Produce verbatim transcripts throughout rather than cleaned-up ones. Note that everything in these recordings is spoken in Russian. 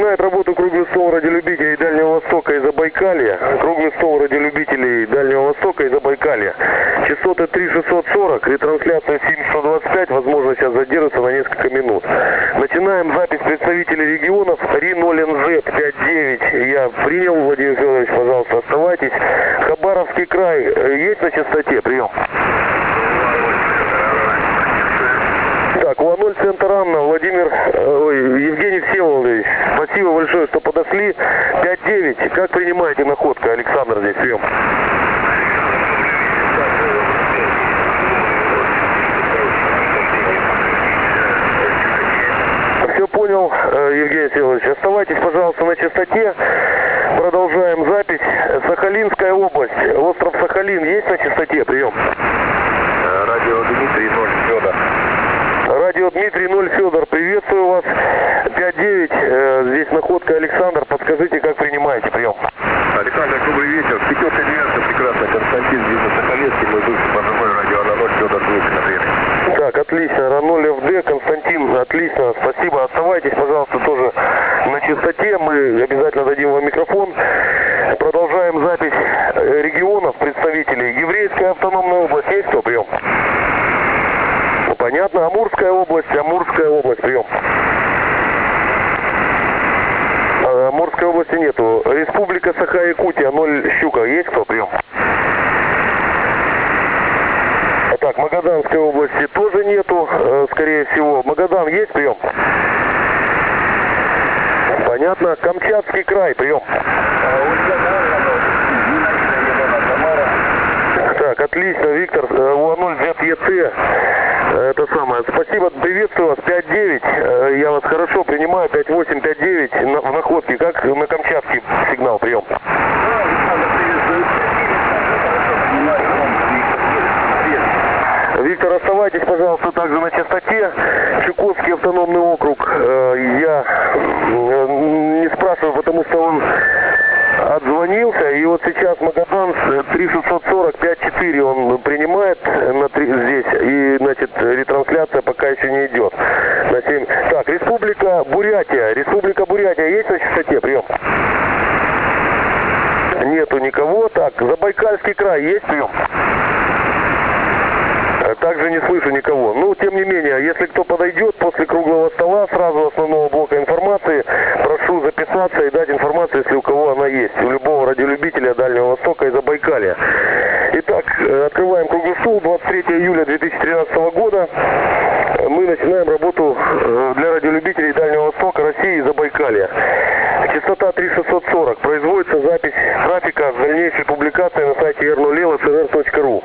Начинает работу круглый стол радиолюбителей Дальнего Востока и Забайкалья. Круглый стол радиолюбителей Дальнего Востока и Забайкалья. Частоты три шестьсот сорок, ретрансляция семь сто двадцать пять, возможно сейчас задержится на несколько минут. Начинаем запись представителей регионов. РИ ноль эн зет пять девять я принял, Владимир Федорович, пожалуйста, оставайтесь. Хабаровский край есть на частоте? Прием. Так, УА-ноль, центр Анна, Владимир, ой, Евгений Всеволодович, спасибо большое, что подошли. пять девять, как принимаете находка? Александр здесь, прием. Все понял, Евгений Всеволодович, оставайтесь, пожалуйста, на частоте. Продолжаем запись. Сахалинская область, остров Сахалин есть на частоте? Прием. Радио Дмитрий ноль, Федор. Радио Дмитрий ноль, Федор, приветствую вас. пять девять, э, здесь находка Александр, подскажите, как принимаете? Прием. Александр, добрый вечер. Пятерка девятка, прекрасно. Константин, видно, Сахалинский, мой бывший позывной радио на ноль, Федор Дмитрий, например. Так, отлично. Раноль эф дэ, Константин, отлично, спасибо. Оставайтесь, пожалуйста, тоже на частоте, мы обязательно дадим вам микрофон. Продолжаем запись регионов, представителей. Еврейская автономная область, есть кто? Прием. Понятно. Амурская область, Амурская область, прием. Амурской области нету. Республика Саха-Якутия, ноль, Щука, есть кто? Прием. Так, Магаданской области тоже нету, скорее всего. Магадан есть? Прием. Понятно. Камчатский край, прием. Так, отлично, Виктор, УА-ноль, зет е цэ. Это самое. Спасибо, приветствую вас. пять девять. Я вас хорошо принимаю. пять восемь, пять девять на, в находке. Как на Камчатский сигнал? Прием. Виктор, оставайтесь, пожалуйста, также на частоте. Чукотский автономный округ. Я не спрашиваю, потому что он отзвонился, и вот сейчас Магадан три шестьсот сорок, пять четыре он принимает на три, здесь, и, значит, ретрансляция пока еще не идет. На семь. Так, Республика Бурятия. Республика Бурятия есть на частоте? Прием. Нету никого. Так, Забайкальский край есть? Прием. Также не слышу никого. Ну, тем не менее, если кто подойдет после круглого стола, сразу основного блока информации, прошу записаться и дать информацию, если у кого она есть. У любого радиолюбителя Дальнего Востока и Забайкалья. Итак, открываем круглый стол. двадцать третьего июля две тысячи тринадцатого года. Мы начинаем работу для радиолюбителей Дальнего Востока, России и Забайкалья. Частота три шестьсот сорок. Производится запись трафика с дальнейшей публикацией на сайте эр ноль эл эс эр эр точка ру.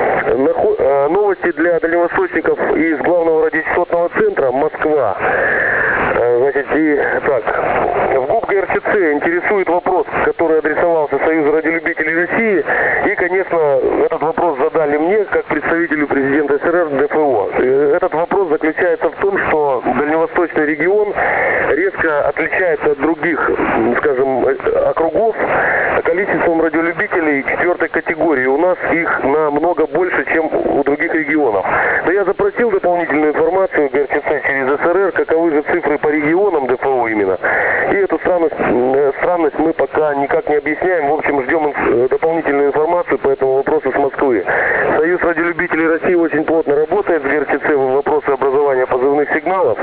Новости для дальневосточников из главного радиочастотного центра Москва. Значит, и так, в ГУП гэ эр че цэ интересует вопрос, который адресовался Союзу радиолюбителей России. И, конечно, этот вопрос задали мне, как представителю президента эс эр эр дэ эф о. Этот вопрос заключается в том, что дальневосточный регион резко отличается от других, скажем, округов количеством радиолюбителей четвертой категории. У нас их намного больше, чем у других регионов. Но я запросил дополнительную информацию гэ эр че цэ через эс эр эр, каковы же цифры по регионам дэ эф о именно. И эту странность, странность мы пока никак не объясняем. В общем, ждем дополнительную информацию по этому вопросу с Москвы. Союз радиолюбителей России очень плотно работает с гэ эр че цэ в вопросы образования позывных сигналов.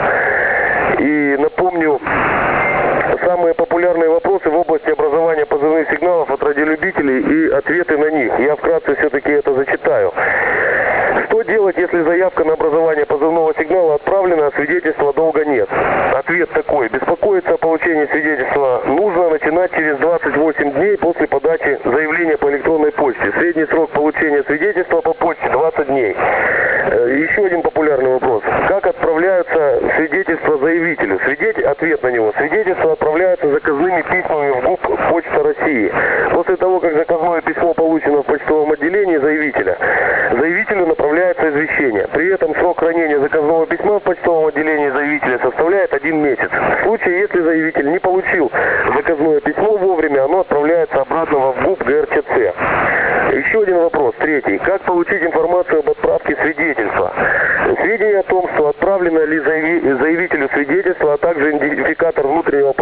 И напомню, самые популярные вопросы в области образования позывных сигналов от радиолюбителей и ответы на них. Я вкратце все-таки это зачитаю. Что делать, если заявка на образование позывного сигнала отправлена, а свидетельства долго нет? Ответ такой. Беспокоиться о получении свидетельства нужно начинать через двадцать восемь дней после подачи заявления по электронной почте. Средний срок получения свидетельства по почте двадцать дней. Еще один популярный вопрос. Как отправляются свидетельства заявителю? Свидетель... Ответ на него. Свидетельства отправляются заказными письмами в ГУП Почта России. После того, как заказное письмо получено в почтовом отделении заявителя, заявителю направляется извещение. При этом срок хранения заказного письма в почтовом отделении заявителя составляет один месяц. В случае, если заявитель не получил заказное письмо вовремя, оно отправляется обратно в ГУП гэ эр че цэ. Еще один вопрос, третий. Как получить информацию об отправке свидетельства? Сведения о том, что отправлено ли заявителю свидетельство, а также идентификатор внутреннего почтового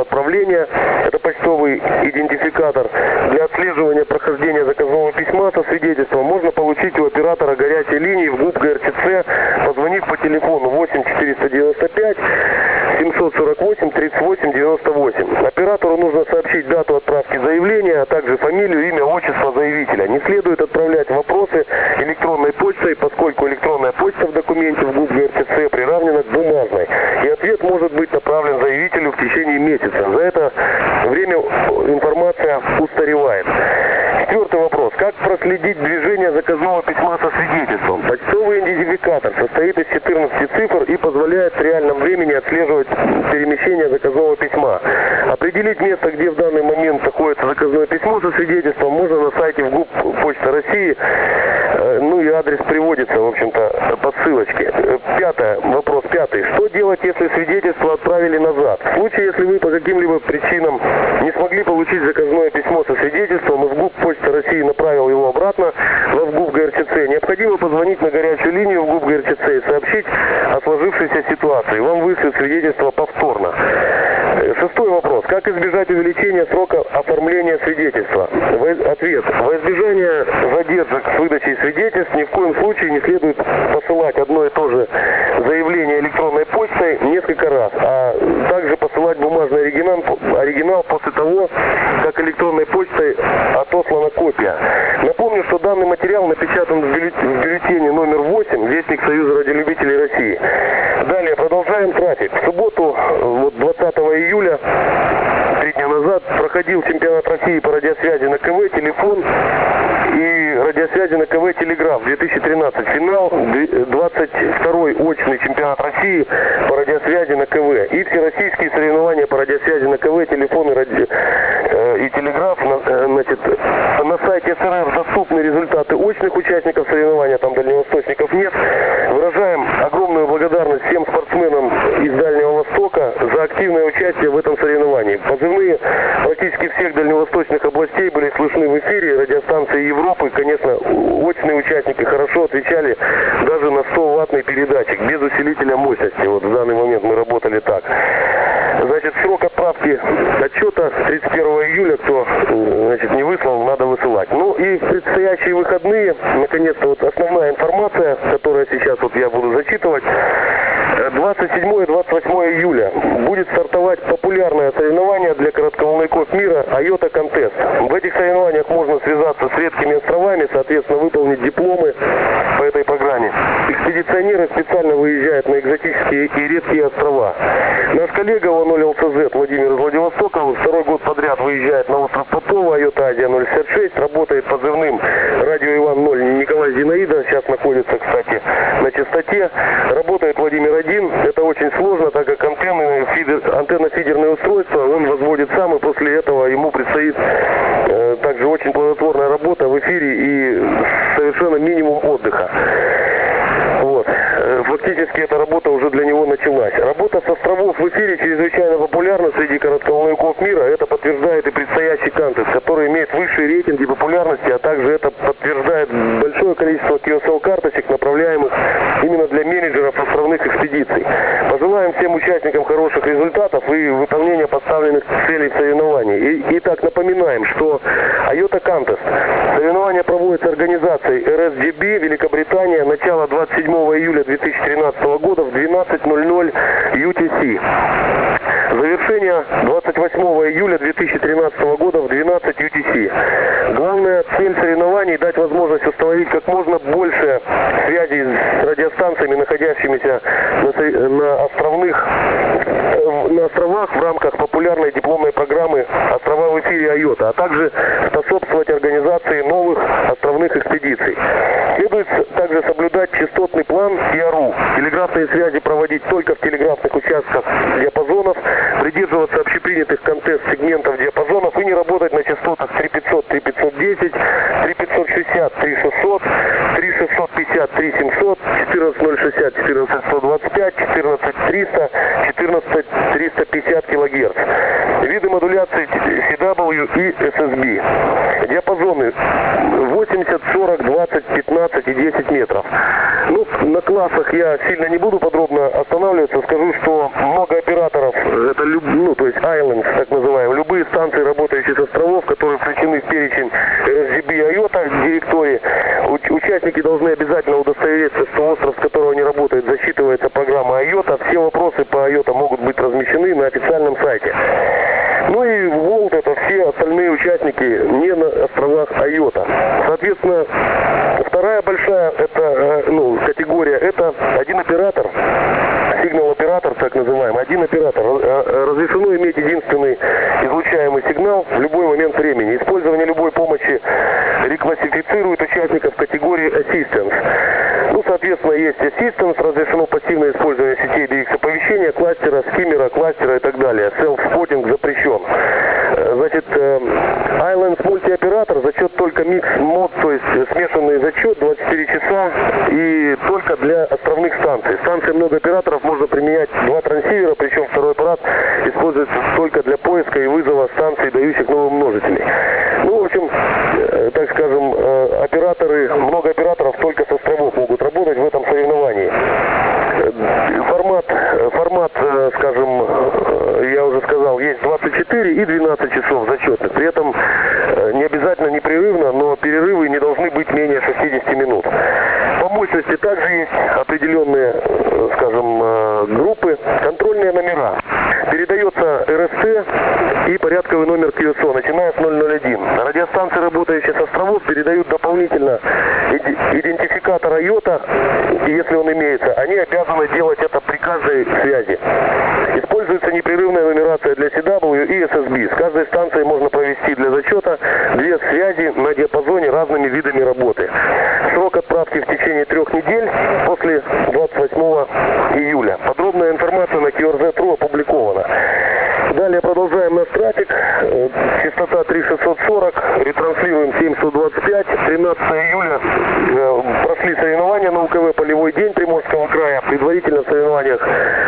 отправления, это почтовый идентификатор. Для отслеживания прохождения заказного письма со свидетельством можно получить у оператора горячей линии в ГУП ГРЧЦ, позвонив по телефону восемь четыреста девяносто пять семьсот сорок восемь тридцать восемь девяносто восемь. Оператору нужно сообщить дату отправки заявления, а также фамилию, имя, отчество заявителя. Не следует отправлять вопросы электронной почтой, поскольку электронная почта в документе в ГУП ГРЧЦ приравнена к бумажной, и ответ может быть направлен заявителю в течение месяца. За это время информация устаревает. Четвертый вопрос. Как проследить движение заказного письма со свидетельством? Почтовый идентификатор состоит из четырнадцати цифр и позволяет в реальном времени отслеживать перемещение заказного письма. Определить место, где в данный момент находится заказное письмо со свидетельством, можно на сайте в ГУП Почта России. Ну и адрес приводится, в общем-то, по ссылочке. Пятое. Вопрос пятый. Что делать, если свидетельство отправили назад? В случае, если вы по каким-либо причинам не смогли получить заказное письмо со свидетельством, и в ГУП Почта России направил его обратно в ГУП ГРЧЦ, необходимо позвонить на горячую линию в ГУП ГРЧЦ и сообщить о сложившейся ситуации. Вам вышлют свидетельство повторно. Шестой вопрос. Как избежать увеличения срока оформления свидетельства? Ответ. Во избежание задержек с выдачей свидетельств ни в коем случае не следует посылать одно и то же заявление электронной почтой несколько раз, а также посылать бумажный оригинал, оригинал после того, как электронной почтой отослана копия. Напомню, что данный материал напечатан в бюллетене номер восемь, Вестник Союза радиолюбителей России. Далее продолжаем трафик. В субботу, вот двадцатого июля, три дня назад, проходил чемпионат России по радиосвязи на КВ «Телефон» и радиосвязи на КВ «Телеграф» две тысячи тринадцать. Финал, двадцать второй очный чемпионат России по радиосвязи на КВ. И всероссийские соревнования по радиосвязи на КВ, «Телефон» и, ради... и «Телеграф». Значит, на сайте СРР доступны результаты очных участников соревнования, там дальневосточников нет. Выражаем огромную благодарность всем спортсменам из Дальнего Востока за активное участие в этом соревновании. Позывные практически всех дальневосточных областей были слышны в эфире радиостанции Европы. Конечно, очные участники хорошо отвечали даже на сто ваттный передатчик, без усилителя мощности. Вот в данный момент мы работали так. Значит, срок отправки отчета тридцать первого июля, кто, значит, не выслал, надо высылать. Ну и предстоящие выходные, наконец-то, вот основная информация, которая сейчас вот я буду зачитывать. двадцать седьмого и двадцать восьмого июля будет стартовать популярное соревнование для коротковолновиков мира «Айота Контест». В этих соревнованиях можно связаться с редкими островами, соответственно, выполнить дипломы по этой программе. Экспедиционеры специально выезжают на экзотические и редкие острова. Наш коллега ОН ЛЦЗ Владимир из Владивостока второй год подряд выезжает на остров Попова, Айота Азия ноль шестьдесят шесть, работает позывным радио Иван ноль Николай Зинаида, сейчас находится, кстати, на частоте. Работает Владимир один, это очень сложно, так как антенны, фидер, антенно-фидерное устройство он возводит сам, и после этого ему предстоит э, также очень плодотворная работа в эфире и совершенно минимум отдыха. Вот. Фактически эта работа уже для него началась. Работа с островов в эфире чрезвычайно популярна среди коротковолновиков мира. Это подтверждает и предстоящий Контест, который имеет высшие рейтинги популярности, а также это подтверждает большое количество кью эс эл-карточек, направляемых именно для менеджеров островных экспедиций. Пожелаем всем участникам хороших результатов и выполнения поставленных целей в соревновании. И, итак, напоминаем, что Айота Контест. Соревнования проводятся организацией эр эс джи би Великобритания, начало двадцать седьмого июля две тысячи тринадцатого года в двенадцать ноль ноль ю ти си. Завершение двадцать восьмого июля две тысячи тринадцатого года в двенадцать ю ти си. Главная цель соревнований – дать возможность установить как можно больше связей с радиостанциями, находящимися на, на островных на островах в рамках популярной дипломной программы «Острова в эфире Айота», а также способствовать организации новых островных экспедиций. Следует также соблюдать частотный план и эй ар у. Телеграфные связи проводить только в телеграфных участках диапазонов, придерживаться общепринятых контест-сегментов диапазонов и не работать на частотах три пятьсот, три пятьсот десять, три пятьсот шестьдесят, три шестьсот, три шестьсот пятьдесят, три семьсот, четырнадцать ноль шестьдесят, четырнадцать сто двадцать пять, четырнадцать триста, четырнадцать триста пятьдесят килогерц. Виды модуляции си дабл ю и эс эс би. Диапазоны восемьдесят, сорок, двадцать, пятнадцать и десять метров. Ну, на классах я сильно не буду подробно останавливаться. Скажу, что много операторов, это, ну, то есть Islands, так так называемый. Любые станции, работающие с островов, которые включены в перечень эр эс джи би IOTA директории, уч участники должны обязательно удостовериться, что остров, с которого они работают, засчитывается программа IOTA. Все вопросы по IOTA могут быть размещены на официальном сайте. Ну и Волт — это все остальные участники не на островах IOTA. Соответственно, вторая большая это, ну, категория — это один оператор, сигнал-оператор, так называемый, один оператор. Разрешено иметь единственный излучаемый сигнал в любой момент времени. Использование любой помощи реклассифицирует участников в категории Assistance. Ну, соответственно, есть Assistance, разрешено пассивное использование сетей ди икс-оповещения, кластера, скиммера, кластера и так далее. Self-spotting запрещен. Значит, Islands мультиоператор, зачет только микс-мод, то есть смешанный зачет, двадцать четыре часа, и только для островных станций. Станции много операторов, можно применять два трансивера, причем второй аппарат используется только для поиска и вызова станций, дающих новые множители. Ну, в общем, так скажем, операторы, много операторов только с островов могут работать в этом соревновании. Формат, формат, скажем, я уже сказал, есть двадцать четыре и двенадцать часов зачетных. При этом не обязательно непрерывно, но перерывы не должны быть менее шестидесяти минут. По мощности также есть определенные, скажем, группы. Контрольные номера. Передается эр эс тэ и порядковый номер кью эс о, начиная с ноль ноль один. Радиостанции, работающие с островов, передают дополнительно идентификатор IOTA, и если он имеется, они обязаны делать это при каждой связи. Используется непрерывная нумерация для си дабл ю и эс эс би. С каждой станцией можно провести для зачета две связи на диапазоне разными видами работы. Срок отправки в течение трех недель после двадцать восьмого июля. Подробная информация на кью ар зет точка ру опубликована. Далее продолжаем наш трафик. Частота три тысячи шестьсот сорок, ретранслируем семь сто двадцать пять. тринадцатого июля прошли соревнования на УКВ «Полевой день» Приморского края. Предварительно в соревнованиях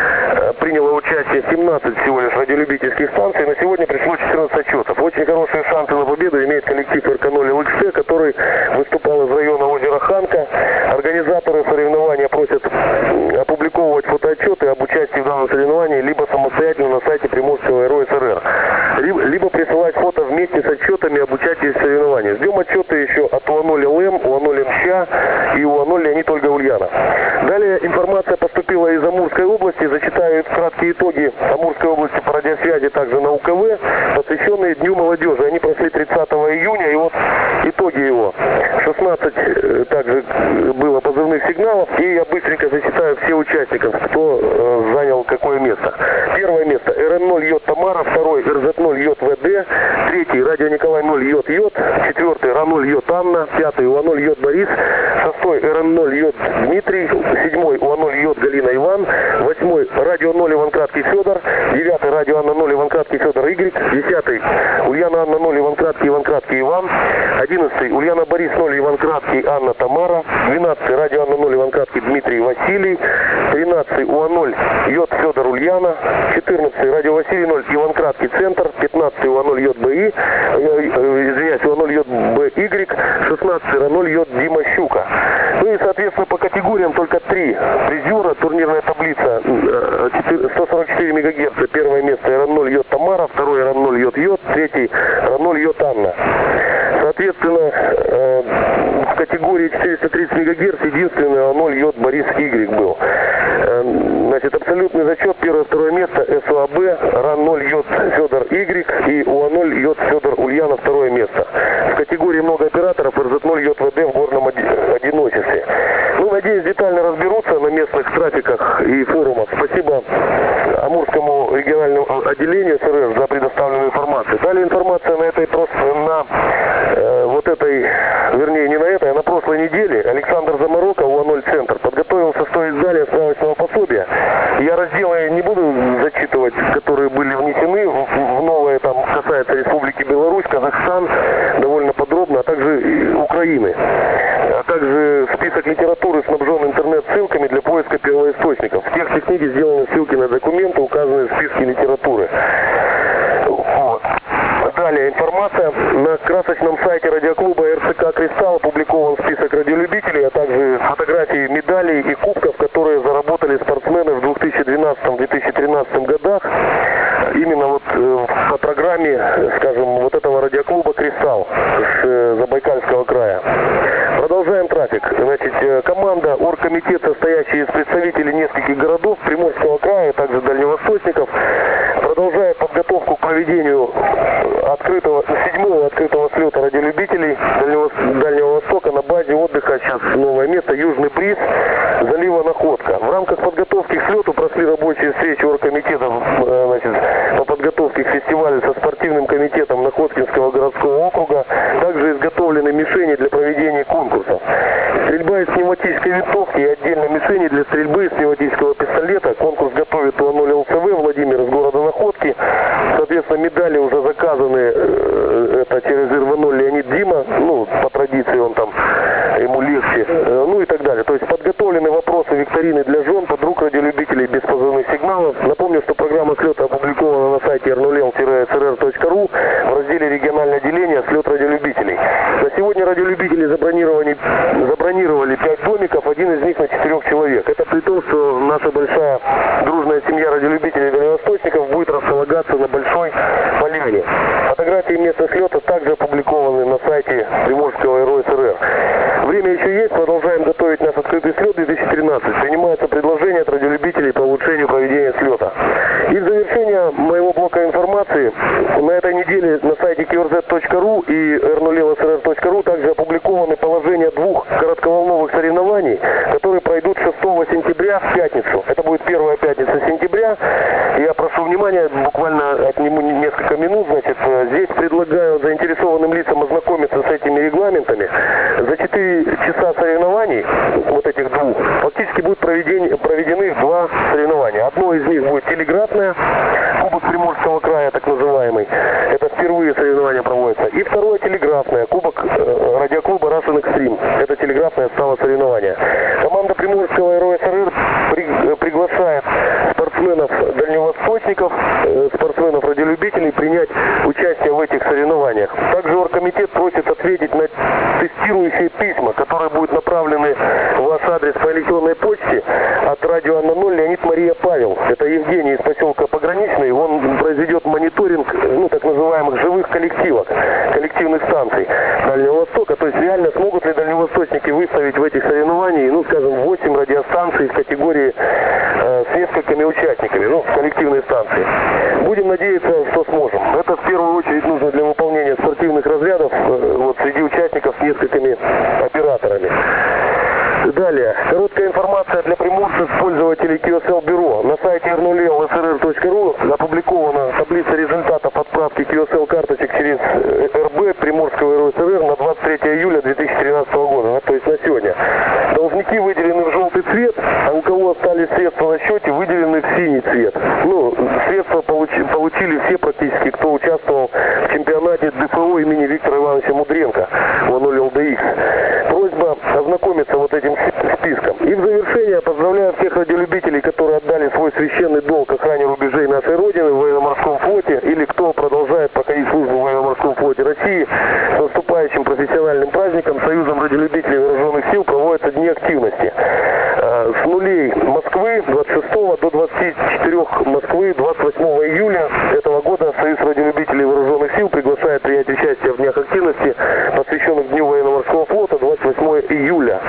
приняло участие семнадцать всего лишь радиолюбительских станций. На сегодня пришло четырнадцать отчетов. Очень хорошие шансы на победу имеет коллектив эр ка ноль эл икс тэ, который выступал из района озера Ханка. Организаторы соревнования просят опубликовывать фотоотчеты об участии в данном соревновании либо самостоятельно на сайте Приморского эр о эс эр эр, либо присылать фото вместе с отчетами об участии в соревновании. Ждем отчеты еще от у а ноль эл эм, у а ноль эм ща и у а ноль Леонид Ольга Ульяна. Далее информация поступила из Амурской области. Зачитаю краткие итоги Амурской области по радиосвязи также на УКВ, посвященные Дню молодежи. Они прошли тридцатого июня, и вот итоги его. шестнадцать также было позывных сигналов, и я быстренько зачитаю все участников, кто э, занял какое место. Первое место эр эн ноль J Тамара, второй эр зет ноль J вэ дэ, третий Радио Николай ноль J J, четвертый эр а ноль J Анна, пятый у а ноль J Борис, шестой эр эн ноль J Дмитрий, седьмой у а ноль J Галина Иван, восьмой Радио ноль Иван Краткий Федор, девятый Радио Анна ноль Иван Краткий Федор Y, десятый Ульяна Анна ноль Иван Краткий Иван Краткий Иван, одиннадцатый Ульяна Борис ноль Иван Краткий Анна Тамара, двенадцатый Радио Анна ноль Иван Краткий Дмитрий Василий, тринадцатый у а ноль J Федор Ульяна, четырнадцатый Радио Василий ноль Иван Краткий Центр, пятнадцатый у а ноль J бэ и, извиняюсь, у а ноль J бэ Y, шестнадцатый эр а ноль J Дима Щука. Ну и, соответственно, по категориям только три призера. Турнирная таблица сто сорок четыре мегагерца. Первое место эр а ноль J Тамара, второй эр а ноль J J, третий эр а ноль J Анна. Соответственно, в категории четыреста тридцать мегагерц единственный эр а ноль J Борис Y был. Значит, абсолютный зачет, первое, второе место эс о а бэ, эр а ноль J Федор Y и у а ноль J Федор Ульяна, второе место. В категории много операторов эр зет ноль J вэ дэ в горном одиночестве. Ну, надеюсь, детально разберутся на местных трафиках и форумах. Спасибо Амурскому региональному отделению эс эр эр за предоставленную информацию. Далее информация на этой просто на э, вот этой, вернее не на этой, а на прошлой неделе Александр Заморока, у а ноль Центр, подготовился что издание справочного пособия. Я разделы не буду зачитывать, которые были внесены в, в новое, там касается Республики Беларусь, Казахстан, довольно подробно, а также Украины. А также список литературы снабжен интернет-ссылками для поиска первоисточников. В тексте книги сделаны ссылки на документы, указанные в списке литературы. Вот. Далее информация. На красочном сайте радиоклуба эр цэ ка «Кристалл» опубликован список радиолюбителей, а также фотографии медалей и кубков, которые заработали спортсмены в две тысячи двенадцатом — две тысячи тринадцатом годах. Именно вот э, по программе программе, скажем, вот этого радиоклуба «Кристалл» с Забайкальского края. Продолжаем трафик. Значит, команда, оргкомитет, состоящий из представителей нескольких городов Приморского края, также дальневосточников, продолжает подготовку к проведению открытого, седьмого открытого слета радиолюбителей Дальнего, Дальнего Востока на базе отдыха, сейчас новое место, Южный бриз, залива Находка. В рамках подготовки к слету прошли рабочие встречи оргкомитетов, значит, по подготовке к фестивалю со спортивным комитетом Находкинского городского округа. Также изготовлены мишени для проведения конкурсов. Стрельба из пневматической винтовки и отдельно мишени для стрельбы из пневматического пистолета. Конкурс готовит УАН ноль ЛЦВ Владимир из города Находки. Соответственно, медали уже заказаны, это через эр вэ ноль Леонид Дима, ну, по традиции он там, ему легче, ну и так далее. То есть подготовлены вопросы викторины для жен, подруг радиолюбителей без позывных сигналов. Напомню, что программа слета опубликована на сайте эр нуль эл эс эр эр точка ру в разделе «Региональное отделение. Слет радиолюбителей». На сегодня радиолюбители забронировали, забронировали пять домиков, один из них на четырех человек. Это при том, что наша большая дружная семья радиолюбителей дальневосточников будет располагаться на большой поляне. Фотографии места слета также опубликованы на сайте Приморского эр о эс эр эр. Время еще есть, продолжаем готовить наш открытый слет две тысячи тринадцать. Принимаются предложения от радиолюбителей по улучшению проведения слета. И в завершение моего блока информации, на этой неделе на сайте кью эр зет точка ру и эр нуль эл эс эр эр точка ру также опубликованы положения двух коротковолновых соревнований, которые пройдут шестого сентября в пятницу. Это будет первая пятница сентября. Я прошу внимания, буквально отниму несколько минут. Значит, здесь предлагаю заинтересованным лицам ознакомиться с этими регламентами. За четыре часа соревнований, вот этих двух, фактически будут проведены, проведены два соревнования. Одно из них будет телеграфное, Кубок Приморского края, так называемый. Это впервые соревнования проводятся. И второе телеграфное, Кубок э, радиоклуба Russian Extreme. Это телеграфное стало соревнование. Команда Приморского эр о эс эр эр при, э, приглашает спортсменов дальневосточников, э, спортсменов радиолюбителей принять участие в этих соревнованиях. Также оргкомитет просит ответить на тестирующие письма, которые будут направлены в ваш адрес по электронной почте от радио Анна ноль Леонид Мария Павел. Это Евгений из поселка Пограничный. Он произведет мониторинг, ну, так называемых живых коллективов, коллективных станций Дальнего Востока. То есть реально смогут ли дальневосточники выставить в этих соревнованиях, ну, скажем, восемь радиостанций в категории э, с несколькими участниками, ну, коллективной станции. Будем надеяться, что сможем. Это в первую очередь нужно для выполнения спортивных разрядов э, вот, среди участников с несколькими операторами. Далее. Короткая информация для приморцев, пользователей кью эс эл бюро. На сайте эр нуль эл эс эр эр точка ру опубликована таблица результатов отправки кью эс эл карточек через эр бэ Приморского эр о эс эр эр на двадцать третье июля две тысячи тринадцатого года, то есть на сегодня. Должники выделены в желтый цвет, а у кого остались средства на счете, выделены в синий цвет. Ну, средства получи, получили все практически, кто участвовал в чемпионате дэ эф о имени Виктора Ивановича Мудренко, УАН ноль эл дэ икс. Просьба ознакомиться вот этим списком. И в завершение поздравляю всех радиолюбителей, которые отдали свой священный долг охране рубежей нашей Родины в военно-морском флоте, или кто продолжает проходить службу в военно-морском флоте России. С наступающим профессиональным праздником Союзом радиолюбителей вооруженных сил проводятся дни активности. С нулей Москвы двадцать шестого до двадцати четырёх Москвы двадцать восьмого июля этого года Союз радиолюбителей вооруженных сил приглашает принять участие в днях активности, посвященных Дню военно-морского флота двадцать восьмого июля.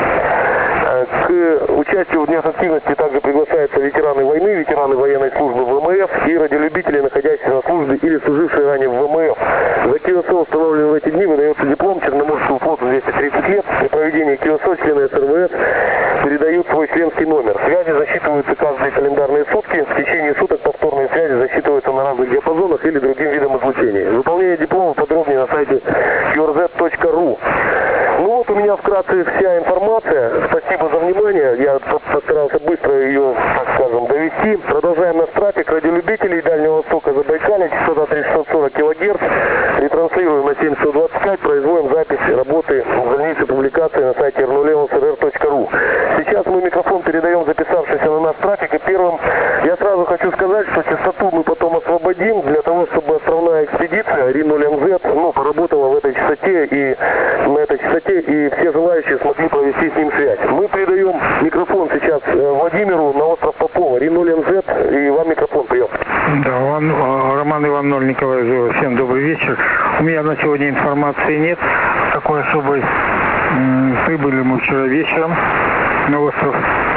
К участию в днях активности также приглашаются ветераны войны, ветераны военной службы вэ эм эф и радиолюбители, находящиеся на службе или служившие ранее в вэ эм эф. За кью эс эл, установленный в эти дни, выдается диплом Черноморскому флоту двести тридцать лет. При проведении кью эс эл члены эс эр вэ эс передают свой членский номер. Связи засчитываются каждые календарные сутки. В течение суток повторные связи засчитываются на разных диапазонах или другим видом излучения. Выполнение диплома подробнее на сайте кью эр зет точка ру. Ну вот у меня вкратце вся информация. Спасибо за внимание. Я постарался быстро ее, так скажем, довести. Продолжаем наш трафик. Радиолюбителей Дальнего Востока, Забайкалья, частота три тысячи шестьсот сорок килогерц. Ретранслируем на семь сто двадцать пять. Производим запись работы в дальнейшей публикации на сайте эр нуль эл эс эр эр точка ру. Сейчас мы микрофон передаем записавшийся на наш трафик. И первым я сразу хочу сказать, что частоту мы потом освободим для того, чтобы островная экспедиция эр нуль эм зет ну, поработала в этой частоте и на этой частоте, и все желающие смогли провести с ним связь. Мы передаем микрофон сейчас Владимиру на остров Попова, эр нуль эм зет, и вам микрофон прием. Да, Роман Иван Нольников, семь Всем добрый вечер. У меня на сегодня информации нет такой особой. Прибыли мы вчера вечером на остров.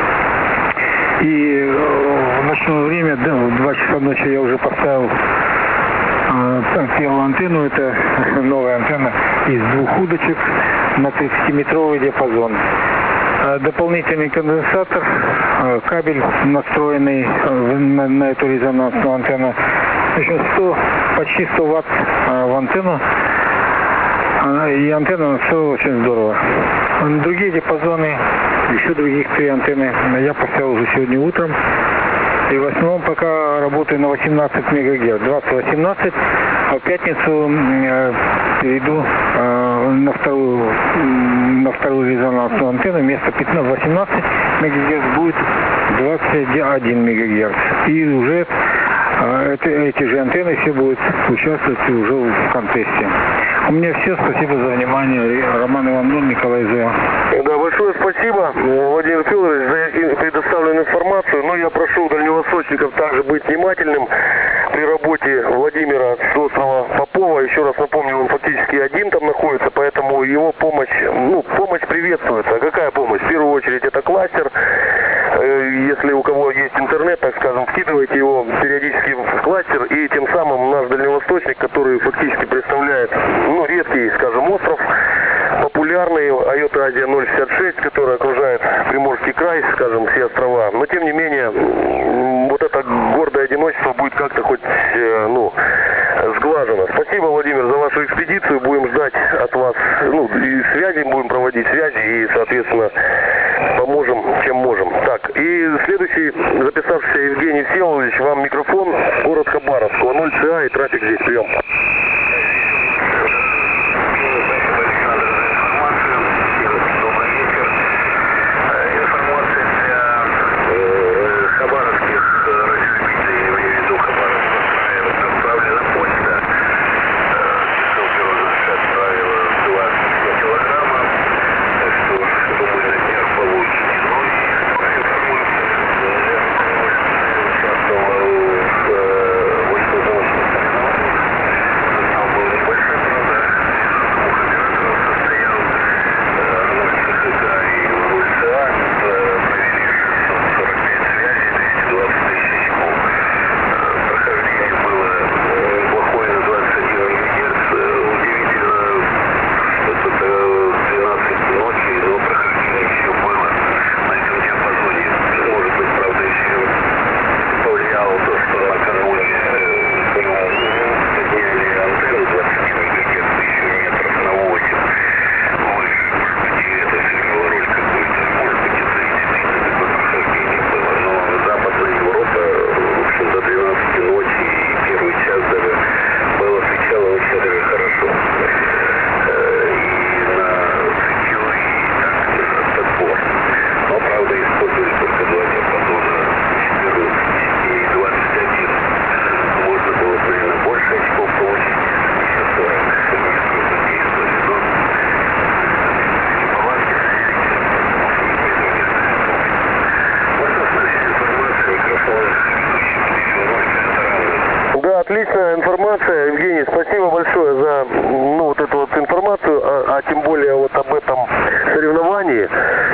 И в ночное время, да, в два часа ночи я уже поставил э, первую антенну. Это новая антенна из двух удочек на тридцатиметровый диапазон. Дополнительный конденсатор, кабель, настроенный на, на эту резонансную антенну. В общем, сто, почти сто ватт в антенну. И антенна настроила очень здорово. Другие диапазоны, еще других три антенны я поставил уже сегодня утром. И в основном пока работаю на восемнадцать мегагерц, двадцать восемнадцать, а в пятницу э, перейду э, на вторую на вторую резонансную антенну. Вместо восемнадцать мегагерц будет двадцать один мегагерц. И уже э, эти, эти же антенны все будут участвовать уже в контесте. У меня все. Спасибо за внимание. Роман Иванов, Николай Зэ. Да, большое спасибо, Владимир Федорович, за предоставленную информацию. Но я прошу дальневосточников также быть внимательным при работе Владимира с острова Попова. Еще раз напомню, он фактически один там находится, поэтому его помощь, ну, помощь приветствуется. А какая помощь? В первую очередь это кластер. Если у кого есть интернет, так скажем, вкидывайте его периодически в кластер, и тем самым наш дальневосточник, который фактически представляет, ну, редкий, скажем, остров, популярный Айота Азия ноль шестьдесят шесть, который окружает Приморский край, скажем, все острова. Но тем не менее, вот это гордое одиночество будет как-то хоть, ну, сглажено. Спасибо, Владимир, за вашу экспедицию. Будем ждать от вас, ну, и связи, будем проводить связи и, соответственно, поможем, чем можем. Так, и следующий записавшийся Евгений Всеволодович, вам микрофон, город Хабаровск, ноль ЦА и трафик здесь, прием. Отличная информация, Евгений, спасибо большое за, ну, вот эту вот информацию, а, а тем более вот об этом соревновании.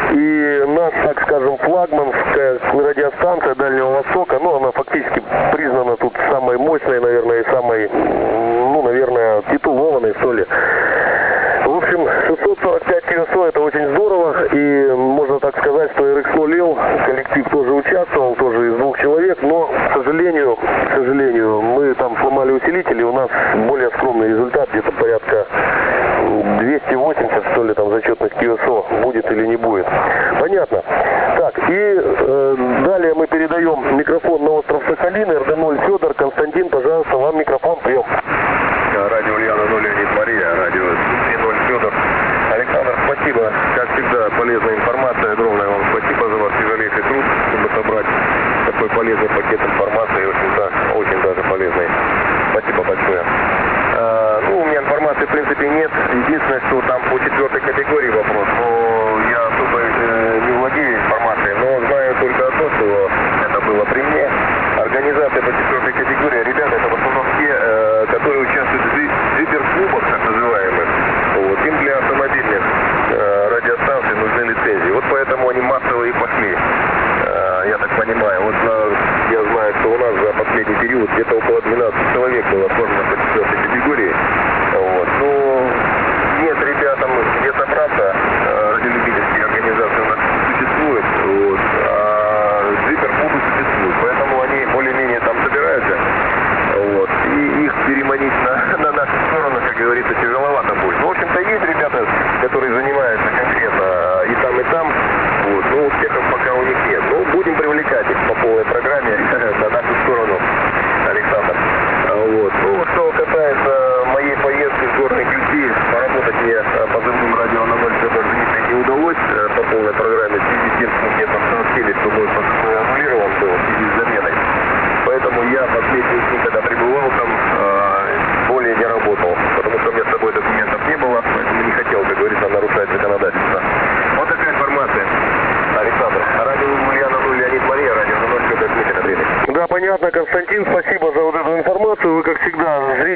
И нас, так скажем, флагманская радиостанция Дальнего Востока, ну, она фактически признана тут самой мощной, наверное, и самой, ну, наверное, титулованной, что ли. В общем, шестьсот сорок пять КСО это очень здорово, и можно так сказать, что эр икс ноль эл коллектив тоже участвовал, тоже из двух человек, но, к сожалению, к сожалению, мы там сломали усилители, у нас более скромный результат, где-то порядка двести восемьдесят, что ли, там зачетных КСО, будет или не будет. Понятно. Так, и э, далее мы передаем микрофон на остров Сахалин, эр дэ ноль Федор. Константин, пожалуйста, вам микрофон, прием. Радио Ульяна ноль, Леонид Мария, радио ноль Федор. Александр, спасибо. Как всегда, полезная информация. Огромное вам спасибо за ваш тяжелейший труд, чтобы собрать такой полезный пакет информации, очень-то, очень даже полезный. Спасибо большое. А, ну, у меня информации, в принципе, нет. Единственное, что там по четвертой категории вопрос, но я особо э, не владею информацией, но знаю только одно, что это было при мне. Организация по четвертой категории, ребята, это в основном те, э, которые участвуют в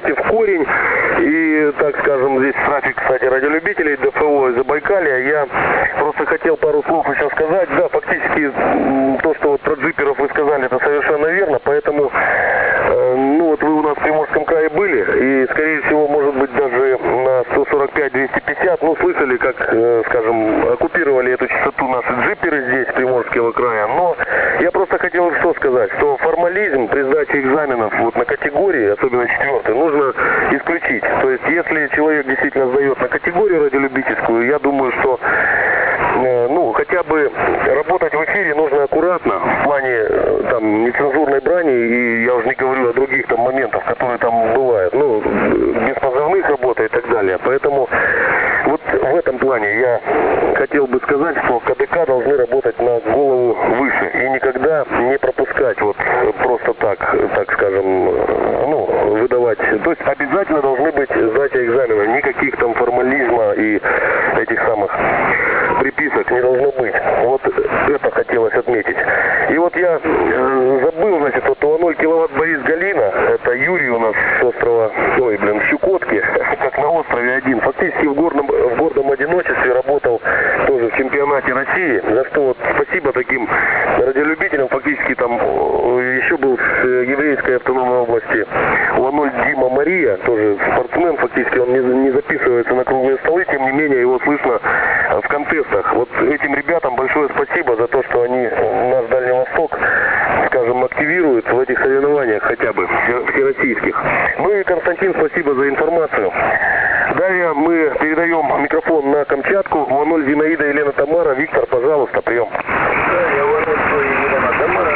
в корень. И, так скажем, здесь трафик, кстати, радиолюбителей ДФО из Забайкалья. Я просто хотел пару слов еще сказать. Да, фактически то, что вот про джиперов вы сказали, это совершенно верно. Поэтому, э, ну вот вы у нас в Приморском крае были, и, скорее всего, может быть, даже на сто сорок пять двести пятьдесят, ну, слышали, как, э, скажем, оккупировали эту частоту наши джиперы здесь, Приморского края. Но я просто хотел что сказать, что формализм при сдаче экзаменов вот на категории, особенно четвертой, нужно исключить. То есть, если человек действительно сдает на категорию радиолюбительскую, я думаю, что э, ну, хотя бы работать в эфире нужно аккуратно, в плане э, там нецензурной брани, и я уже не говорю о других там моментах, которые там бывают, ну, без позывных работы и так далее. Поэтому вот в этом плане я хотел бы сказать, что КДК должны работать на голову выше и никогда не пропускать вот просто так, так скажем, ну, выдавать. То есть обязательно должны быть сдача экзамена, никаких там формализма и этих самых приписок не должно быть. Вот это хотелось отметить. И вот я э, забыл, значит, вот два ноль киловатт Борис Галина, это Юрий у нас с острова, ой, блин, Щукотки, как на острове один, фактически в горном, в гордом одиночестве работал тоже в чемпионате России, за что вот спасибо таким радиолюбителям, фактически там еще был с еврейской автономной области два ноль Дима Мария, тоже спортсмен, фактически он не, не записывается на круглые столы, тем не менее его слышно в контестах. Вот этим ребятам большое спасибо за то, что они наш Дальний Восток, скажем, активируют в этих соревнованиях хотя бы всероссийских. Ну и, Константин, спасибо за информацию. Далее мы передаем микрофон на Камчатку. два ноль Зинаида, Елена, Тамара. Виктор, пожалуйста, прием. Да, я два ноль Елена, Тамара.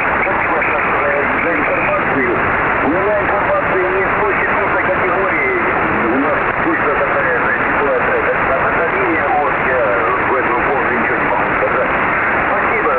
Спасибо за информацию. У меня информации не по четвертой категории. У нас точно такая же ситуация, как на Каталине. Вот я в этом поводу ничего не могу сказать. Спасибо,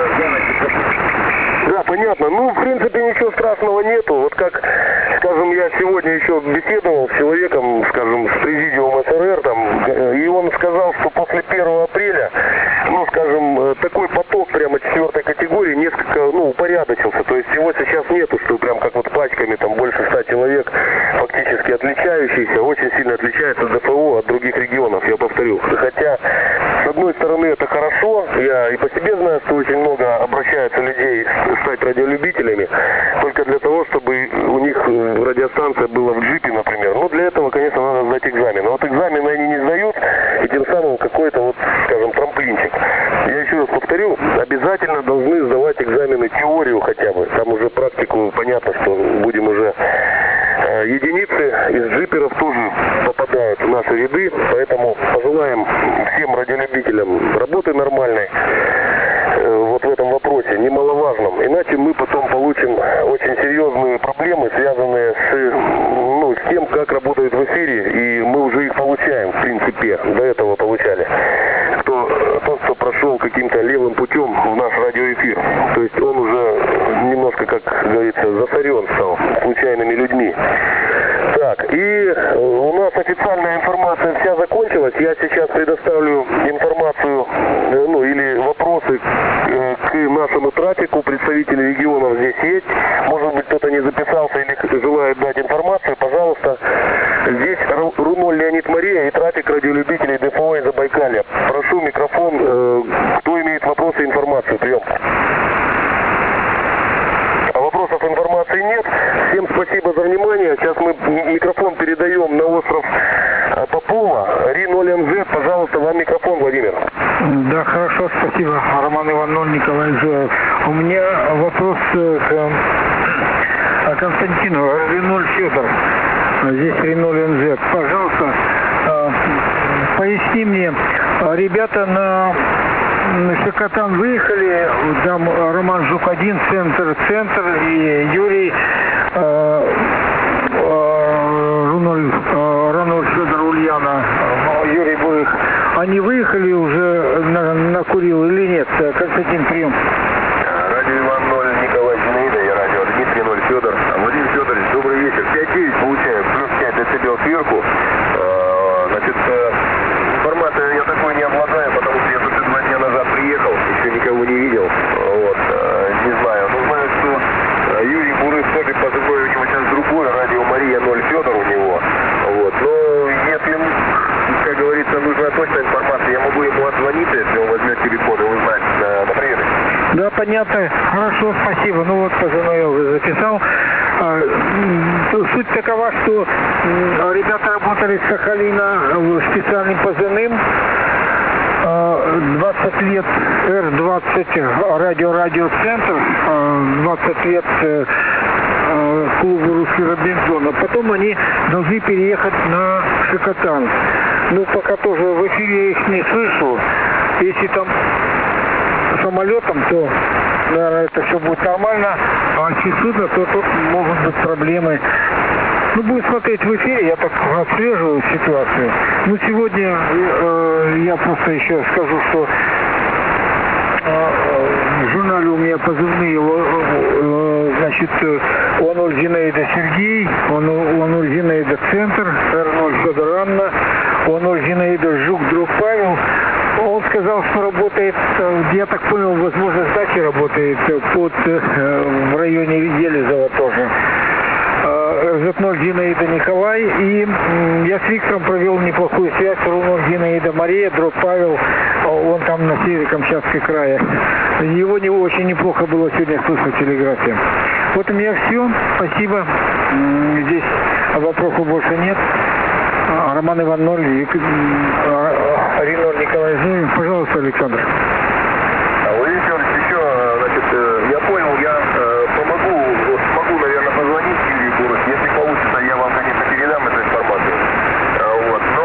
Яна. Да, понятно. Ну, в принципе, ничего страшного нету. Вот как, скажем, я сегодня еще беседовал с человеком, скажем, с президиумом СРР, там, и он сказал, что после первого апреля, ну, скажем, такой поток прямо четвертой категории несколько, ну, упорядочился. То есть его сейчас нету, что прям как вот пачками, там, больше ста человек, фактически отличающихся, очень сильно отличается ДФО от других регионов, я повторю. Хотя, с одной стороны, это хорошо, я и по себе знаю, что очень много обращаются людей стать радиолюбителями, только для того, чтобы у них радиостанция была в джипе, например. Ну, для этого, конечно, надо сдать экзамен. Но вот экзамены они не сдают, и тем самым какой-то, вот, скажем, трамплинчик. Я еще раз повторю, обязательно должны сдавать экзамены, теорию хотя бы. Там уже практику, понятно, что будем уже... Единицы из джиперов тоже попадают в наши ряды, поэтому пожелаем всем радиолюбителям работы нормальной вот в этом вопросе, немаловажном. Иначе мы потом получим очень серьезные проблемы, связанные с, ну, с тем, как работают в эфире, и мы уже их получаем, в принципе, до этого получали. Кто, тот, кто прошел каким-то левым путем в наш радиоэфир, то есть он уже немножко, как говорится, засорен стал случайными людьми. Так, и у нас официальная информация вся закончилась. Я сейчас предоставлю информацию, ну, или вопросы к нашему трафику. Представители регионов здесь есть. Может быть, кто-то не записался или желает дать информацию. Пожалуйста, здесь Ру ноль Леонид Мария и трафик радиолюбителей ДФО из Забайкалья. Прошу микрофон. Кто имеет вопросы и информацию? Прием. Вопросов, информации нет. Всем спасибо за внимание. Сейчас мы микрофон передаем на остров Попова. Ри ноль эм зет, пожалуйста, вам микрофон, Владимир. Да, хорошо, спасибо, Роман Иванов, Николай Зуев. У меня вопрос к Константину. Ри ноль Федор. Здесь Ри ноль эм зет. Пожалуйста, поясни мне, ребята на... Шакатан выехали, там Роман Жук один, центр, центр, и Юрий э, э, Рональд Федор Ульяна, Юрий Буих. Они выехали уже на, на Курил или нет? Константин, прием. Радио Иван ноль, Николай Зинаида, я радио Дмитрий ноль Федор. Владимир Федорович, добрый вечер. пять девять получаем, плюс пять децибел сверху. Значит, информация я такой не обладаю, потому что я только два дня назад приехал, еще никого не видел. Вот, не знаю. Но знаю, что Юрий Бурых тоже позывной, у него сейчас другое, радио Мария ноль Федор у него. понятно. Хорошо, спасибо. Ну вот, позывной я уже записал. А, суть такова, что ребята работали с Сахалина специальным позывным. двадцать лет Р двадцать радио-радиоцентр, двадцать лет клубу «Русский Робинзон». А потом они должны переехать на Шикотан. Ну, пока тоже в эфире я их не слышу. Если там самолетом, то, наверное, это все будет нормально. А если судно, то тут могут быть проблемы. Ну, будем смотреть в эфире, я так отслеживаю ситуацию. Ну, сегодня э, я просто еще скажу, что э, в журнале у меня позывные, э, значит, О ноль Зинаида Сергей, О ноль Зинаида Центр, Р ноль Федор Анна, О ноль Зинаида Жук Друг Павел. Он сказал, что работает, я так понял, возможно, с дачи работает под, в районе Елизово тоже. Зет ноль Зинаида Николай. И я с Виктором провел неплохую связь. Р ноль Зинаида Мария, Друг Павел. Он там на севере Камчатского края. Его не очень неплохо было сегодня слышать в телеграфе. Вот у меня все. Спасибо. Здесь вопросов больше нет. Роман Иван ноль, Риноль Николай Зуев. Пожалуйста, Александр. Владимир Федорович, еще, значит, я понял, я помогу, смогу, наверное, позвонить Юрию Куров. Если получится, я вам, конечно, передам эту информацию. Вот, но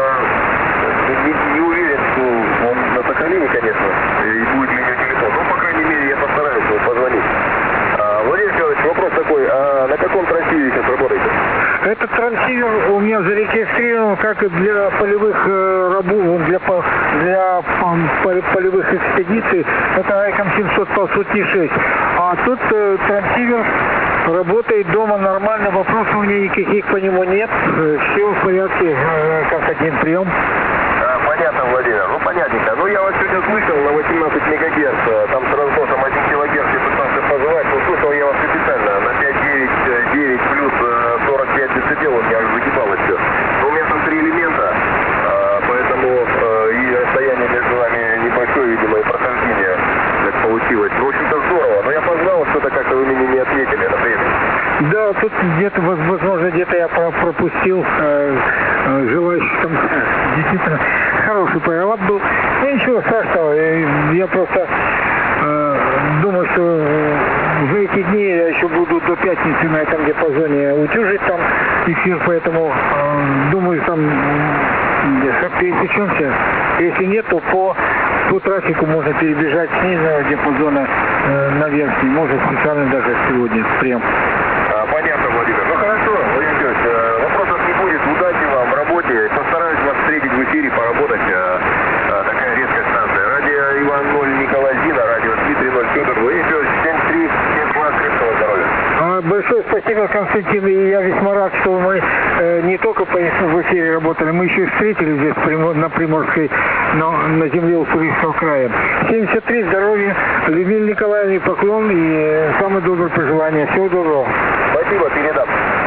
не, не уверен, что он на Сахалине, конечно, и будет ли у него телефон. Но, по крайней мере, я постараюсь ему позвонить. Владимир Федорович, вопрос такой, а на каком трансиве сейчас работаете? Этот трансивер у меня зарегистрирован как для полевых э, работ, для, для э, полевых экспедиций. Это Айком семьсот полсотни шесть. А тут э, трансивер работает дома нормально, вопросов у меня никаких по нему нет. Все в порядке, э, как один прием. А, понятно, Владимир. Ну, понятненько. Ну, я вас сегодня слышал на восемнадцать мегагерц. Там с разносом один килогерц, я пытался позвать. Но слышал я вас официально на пять девять девять плюс сорок пять децибел. У меня уже загибалось все. Но у меня там три элемента, поэтому и расстояние между вами небольшое, видимо, и прохождение так получилось. В общем-то, здорово. Но я позвал, что-то как-то вы мне не ответили на время. Да, тут где-то, возможно, где-то я пропустил э, э, желающих там действительно хороший пароват был. Ну, ничего страшного, я просто э, думаю, что за эти дни я еще буду до пятницы на этом диапазоне утюжить там эфир, поэтому э, думаю, там э, пересечемся. Если нет, то по, по трафику можно перебежать с нижнего диапазона э, на верхний, может специально даже сегодня прям. Понятно, Владимир. Ну хорошо, Владимир Федорович, вопросов не будет. Удачи вам в работе. Постараюсь вас встретить в эфире, поработать. Такая редкая станция. Радио Иван ноль Николай Зина, радио Дмитрий ноль Федор. Владимир Федорович, семь три, семь два, крепкого здоровья. Большое спасибо, Константин. И я весьма рад, что мы э, не только в эфире работали, мы еще и встретились здесь на Приморской, на, на земле Уссурийского края. семьдесят три, здоровья, Людмиле Николаевне поклон и самые добрые пожелания. Всего доброго. Спасибо, передам.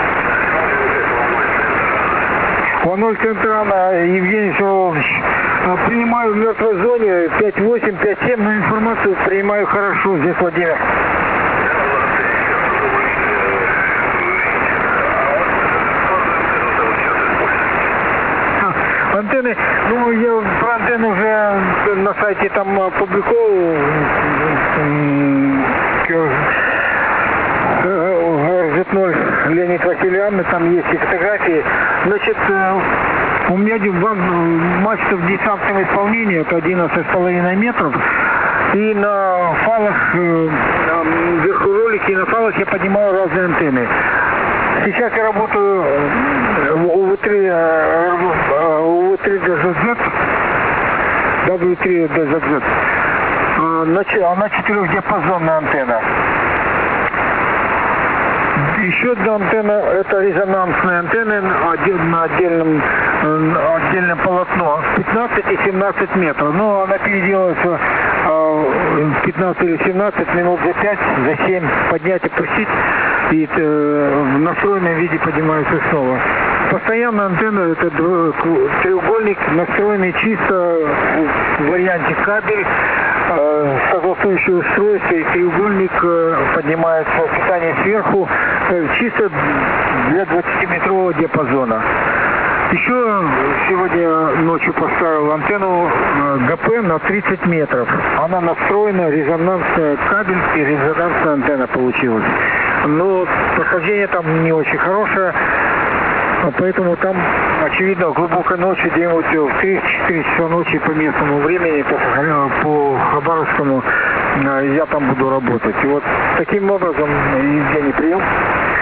О ноль Центрана, Евгений Саволович. Принимаю в мертвой зоне пять восемь, пять семь, но информацию принимаю хорошо. Здесь Владимир. Антенны, ну я про антенны уже на сайте там опубликовал. Зет ноль Леонид Васильян, там есть и фотографии. Значит, у меня мачта в десантном исполнении, это одиннадцать с половиной метров. И на фалах, вверху ролики, и на фалах я поднимаю разные антенны. Сейчас я работаю у ви три ди зет зет, дабл ю три ди зет зет. Она четырехдиапазонная антенна. Еще одна антенна, это резонансная антенна на отдельном, отдельном полотно, пятнадцать и семнадцать метров. Но она переделывается пятнадцать или семнадцать минут за пять, за семь поднять, опустить, и в настроенном виде поднимается снова. Постоянная антенна, это треугольник, настроенный чисто в варианте кабель. э, согласующее устройство и треугольник, э, поднимается питание сверху, э, чисто для двадцатиметрового диапазона. Еще сегодня ночью поставил антенну э, ГП на тридцать метров. Она настроена, резонансная кабель и резонансная антенна получилась. Но прохождение там не очень хорошее. Поэтому там, очевидно, глубокой ночью, где-нибудь в три-четыре часа ночи по местному времени, по, по Хабаровскому, я там буду работать. И вот таким образом, Евгений, прием.